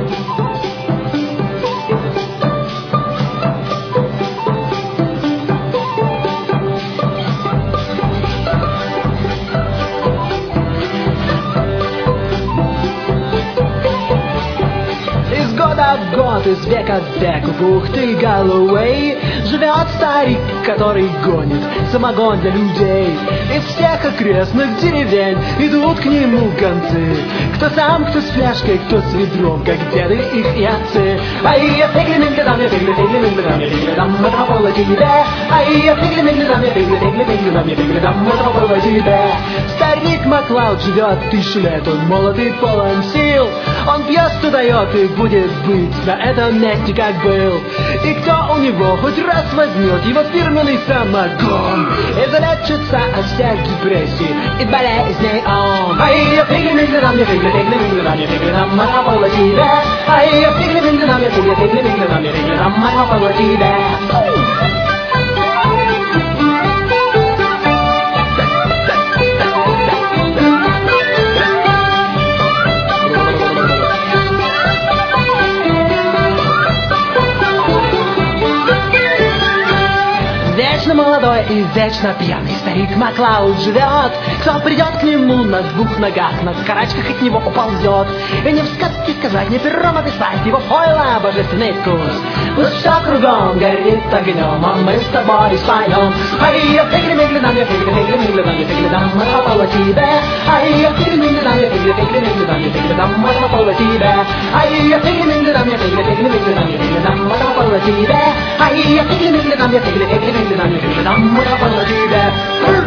В год, из века в век в бухты Галлоуэй живет старик, который гонит самогон для людей. Из всех окрестных деревень идут к нему гонцы. Кто сам, кто с фляжкой, кто с ведром, как деды их и отцы. Ай, я фигли-мигли-дам, я фигли-мигли-дам, я фигли-дам, этого было тебе. Ай, я фигли-мигли-дам, я фигли-мигли-дам, я фигли-дам, этого было тебе. Старик Маклауд живет 1000 лет, он молод и полон сил. Он пьет, что дает, и будет быть на этом месте, как был. И кто у него хоть раз возьмет его фирменный самогон и залечится от всех депрессий и болезней он. Ай, я фигли-мигли-дам, я фигли-мигли-дам, я фигли-дам, это было тебе. Ай, я фигли-мигли-дам, я фигли-мигли-дам, я фигли-дам, это было тебе. Вечно молодой и вечно пьяный старик Маклауд живет. Кто придет к нему на 2 ногах, на карачках от него уползет. И не в сказке сказать, не пером описать его пойло божественный вкус. Пусть все кругом горит огнем, а мы с тобой споем. Ай, я фигли-мигли-дам, я фигли-мигли-дам, я фигли-дам, это было тебе. Ай, я фигли-мигли-дам, я фигли-мигли-дам, я фигли-дам, это было тебе. Ай, я фигли-мигли-дам, я фигли-мигли-дам, я фигли-дам, это было тебе. Ай, я фигли-мигли-дам, я фигли-мигли-дам, я фигли-дам, это было тебе.